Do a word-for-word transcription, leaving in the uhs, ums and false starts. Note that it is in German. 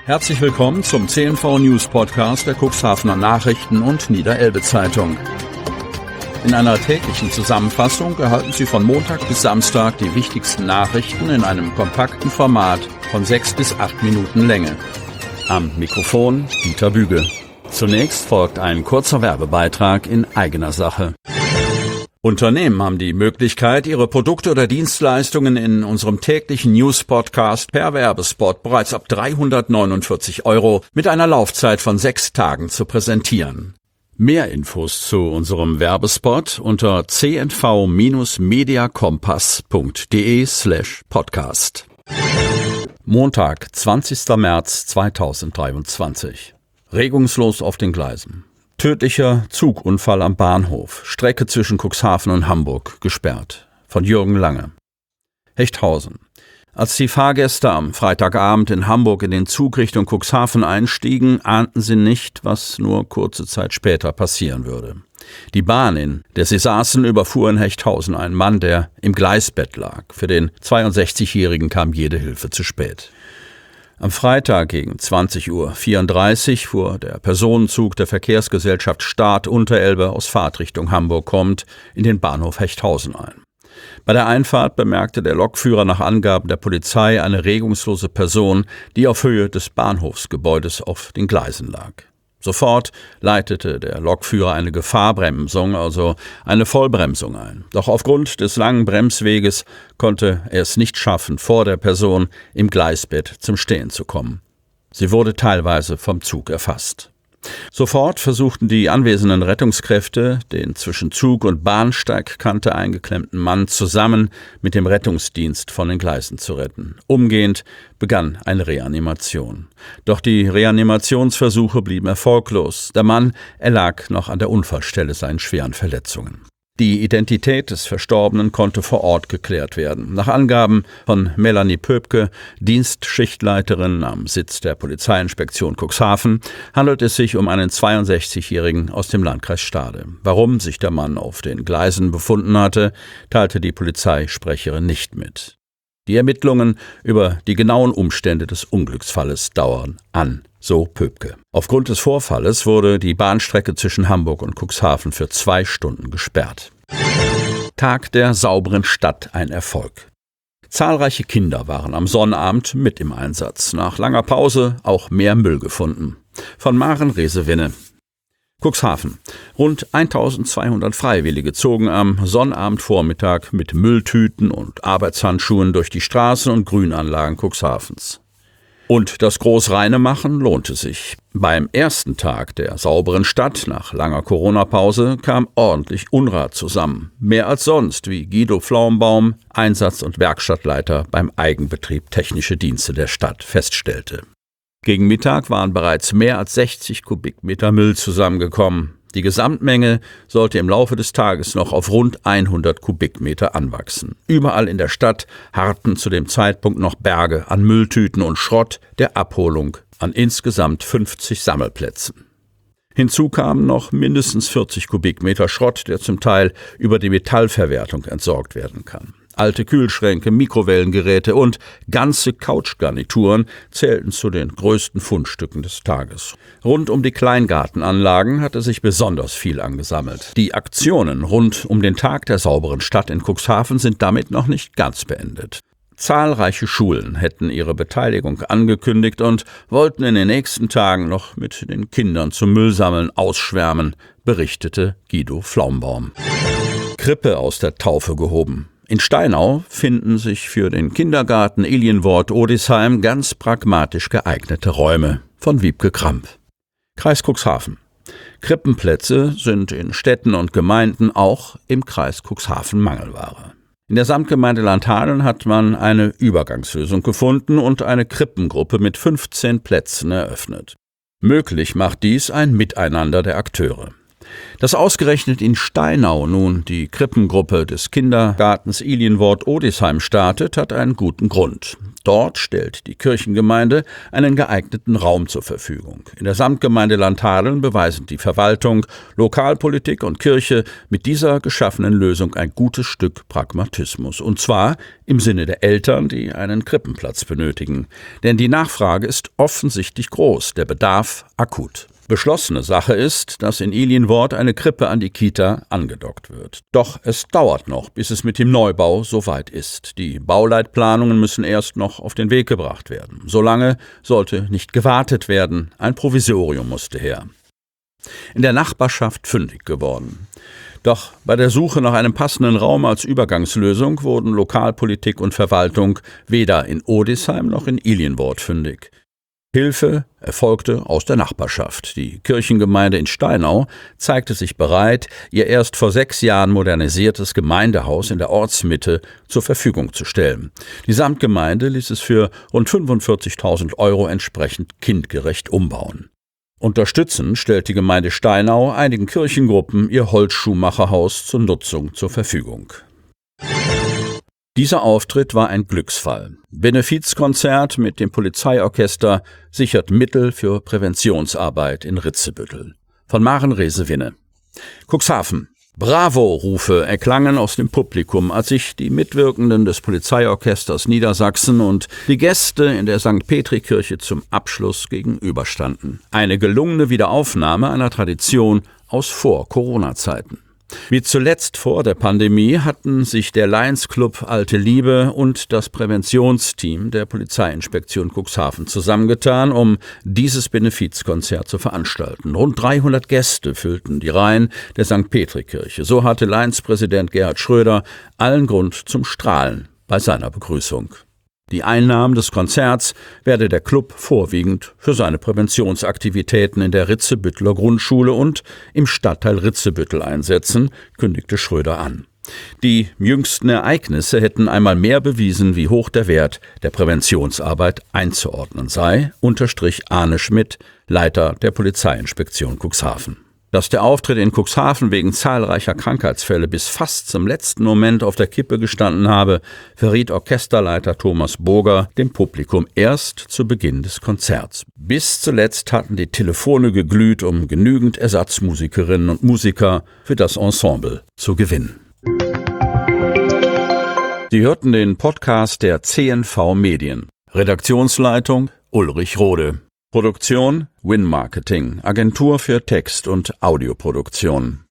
Herzlich willkommen zum C N V News Podcast der Cuxhavener Nachrichten und Niederelbe Zeitung. In einer täglichen Zusammenfassung erhalten Sie von Montag bis Samstag die wichtigsten Nachrichten in einem kompakten Format von sechs bis acht Minuten Länge. Am Mikrofon Dieter Büge. Zunächst folgt ein kurzer Werbebeitrag in eigener Sache. Unternehmen haben die Möglichkeit, ihre Produkte oder Dienstleistungen in unserem täglichen News-Podcast per Werbespot bereits ab dreihundertneunundvierzig Euro mit einer Laufzeit von sechs Tagen zu präsentieren. Mehr Infos zu unserem Werbespot unter c n v mediakompass punkt de slash podcast. Montag, zwanzigster März zweitausenddreiundzwanzig. Regungslos auf den Gleisen. Tödlicher Zugunfall am Bahnhof. Strecke zwischen Cuxhaven und Hamburg gesperrt. Von Jürgen Lange. Hechthausen. Als die Fahrgäste am Freitagabend in Hamburg in den Zug Richtung Cuxhaven einstiegen, ahnten sie nicht, was nur kurze Zeit später passieren würde. Die Bahn, in der sie saßen, überfuhr in Hechthausen einen Mann, der im Gleisbett lag. Für den zweiundsechzigjährigen kam jede Hilfe zu spät. Am Freitag gegen zwanzig Uhr vierunddreißig fuhr der Personenzug der Verkehrsgesellschaft Start Unterelbe aus Fahrtrichtung Hamburg kommend in den Bahnhof Hechthausen ein. Bei der Einfahrt bemerkte der Lokführer nach Angaben der Polizei eine regungslose Person, die auf Höhe des Bahnhofsgebäudes auf den Gleisen lag. Sofort leitete der Lokführer eine Gefahrbremsung, also eine Vollbremsung ein. Doch aufgrund des langen Bremsweges konnte er es nicht schaffen, vor der Person im Gleisbett zum Stehen zu kommen. Sie wurde teilweise vom Zug erfasst. Sofort versuchten die anwesenden Rettungskräfte, den zwischen Zug- und Bahnsteigkante eingeklemmten Mann zusammen mit dem Rettungsdienst von den Gleisen zu retten. Umgehend begann eine Reanimation. Doch die Reanimationsversuche blieben erfolglos. Der Mann erlag noch an der Unfallstelle seinen schweren Verletzungen. Die Identität des Verstorbenen konnte vor Ort geklärt werden. Nach Angaben von Melanie Pöpke, Dienstschichtleiterin am Sitz der Polizeiinspektion Cuxhaven, handelt es sich um einen zweiundsechzigjährigen aus dem Landkreis Stade. Warum sich der Mann auf den Gleisen befunden hatte, teilte die Polizeisprecherin nicht mit. Die Ermittlungen über die genauen Umstände des Unglücksfalles dauern an, so Pöpke. Aufgrund des Vorfalles wurde die Bahnstrecke zwischen Hamburg und Cuxhaven für zwei Stunden gesperrt. Tag der sauberen Stadt, ein Erfolg. Zahlreiche Kinder waren am Sonnabend mit im Einsatz. Nach langer Pause auch mehr Müll gefunden. Von Maren Resewinne. Cuxhaven. Rund eintausendzweihundert Freiwillige zogen am Sonnabendvormittag mit Mülltüten und Arbeitshandschuhen durch die Straßen und Grünanlagen Cuxhavens. Und das Großreinemachen lohnte sich. Beim ersten Tag der sauberen Stadt nach langer Corona-Pause kam ordentlich Unrat zusammen. Mehr als sonst, wie Guido Flaumbaum, Einsatz- und Werkstattleiter beim Eigenbetrieb Technische Dienste der Stadt, feststellte. Gegen Mittag waren bereits mehr als sechzig Kubikmeter Müll zusammengekommen. Die Gesamtmenge sollte im Laufe des Tages noch auf rund hundert Kubikmeter anwachsen. Überall in der Stadt harrten zu dem Zeitpunkt noch Berge an Mülltüten und Schrott der Abholung an insgesamt fünfzig Sammelplätzen. Hinzu kamen noch mindestens vierzig Kubikmeter Schrott, der zum Teil über die Metallverwertung entsorgt werden kann. Alte Kühlschränke, Mikrowellengeräte und ganze Couchgarnituren zählten zu den größten Fundstücken des Tages. Rund um die Kleingartenanlagen hatte sich besonders viel angesammelt. Die Aktionen rund um den Tag der sauberen Stadt in Cuxhaven sind damit noch nicht ganz beendet. Zahlreiche Schulen hätten ihre Beteiligung angekündigt und wollten in den nächsten Tagen noch mit den Kindern zum Müllsammeln ausschwärmen, berichtete Guido Flaumbaum. Krippe aus der Taufe gehoben. In Steinau finden sich für den Kindergarten Ilienwort Odisheim ganz pragmatisch geeignete Räume. Von Wiebke Kramp. Kreis Cuxhaven. Krippenplätze sind in Städten und Gemeinden auch im Kreis Cuxhaven Mangelware. In der Samtgemeinde Landhadeln hat man eine Übergangslösung gefunden und eine Krippengruppe mit fünfzehn Plätzen eröffnet. Möglich macht dies ein Miteinander der Akteure. Dass ausgerechnet in Steinau nun die Krippengruppe des Kindergartens Ilienwort-Odisheim startet, hat einen guten Grund. Dort stellt die Kirchengemeinde einen geeigneten Raum zur Verfügung. In der Samtgemeinde Landhadeln beweisen die Verwaltung, Lokalpolitik und Kirche mit dieser geschaffenen Lösung ein gutes Stück Pragmatismus. Und zwar im Sinne der Eltern, die einen Krippenplatz benötigen. Denn die Nachfrage ist offensichtlich groß, der Bedarf akut. Beschlossene Sache ist, dass in Ilienwort eine Krippe an die Kita angedockt wird. Doch es dauert noch, bis es mit dem Neubau soweit ist. Die Bauleitplanungen müssen erst noch auf den Weg gebracht werden. Solange sollte nicht gewartet werden. Ein Provisorium musste her. In der Nachbarschaft fündig geworden. Doch bei der Suche nach einem passenden Raum als Übergangslösung wurden Lokalpolitik und Verwaltung weder in Odisheim noch in Ilienwort fündig. Hilfe erfolgte aus der Nachbarschaft. Die Kirchengemeinde in Steinau zeigte sich bereit, ihr erst vor sechs Jahren modernisiertes Gemeindehaus in der Ortsmitte zur Verfügung zu stellen. Die Samtgemeinde ließ es für rund fünfundvierzigtausend Euro entsprechend kindgerecht umbauen. Unterstützend stellt die Gemeinde Steinau einigen Kirchengruppen ihr Holzschuhmacherhaus zur Nutzung zur Verfügung. Dieser Auftritt war ein Glücksfall. Benefizkonzert mit dem Polizeiorchester sichert Mittel für Präventionsarbeit in Ritzebüttel. Von Maren Resewinne. Cuxhaven. Bravo-Rufe erklangen aus dem Publikum, als sich die Mitwirkenden des Polizeiorchesters Niedersachsen und die Gäste in der Sankt Petri-Kirche zum Abschluss gegenüberstanden. Eine gelungene Wiederaufnahme einer Tradition aus Vor-Corona-Zeiten. Wie zuletzt vor der Pandemie hatten sich der Lions Club Alte Liebe und das Präventionsteam der Polizeiinspektion Cuxhaven zusammengetan, um dieses Benefizkonzert zu veranstalten. Rund dreihundert Gäste füllten die Reihen der Sankt Petri-Kirche. So hatte Lions-Präsident Gerhard Schröder allen Grund zum Strahlen bei seiner Begrüßung. Die Einnahmen des Konzerts werde der Club vorwiegend für seine Präventionsaktivitäten in der Ritzebütteler Grundschule und im Stadtteil Ritzebüttel einsetzen, kündigte Schröder an. Die jüngsten Ereignisse hätten einmal mehr bewiesen, wie hoch der Wert der Präventionsarbeit einzuordnen sei, unterstrich Arne Schmidt, Leiter der Polizeiinspektion Cuxhaven. Dass der Auftritt in Cuxhaven wegen zahlreicher Krankheitsfälle bis fast zum letzten Moment auf der Kippe gestanden habe, verriet Orchesterleiter Thomas Burger dem Publikum erst zu Beginn des Konzerts. Bis zuletzt hatten die Telefone geglüht, um genügend Ersatzmusikerinnen und Musiker für das Ensemble zu gewinnen. Sie hörten den Podcast der C N V Medien. Redaktionsleitung Ulrich Rode. Produktion Win Marketing, Agentur für Text- und Audioproduktion.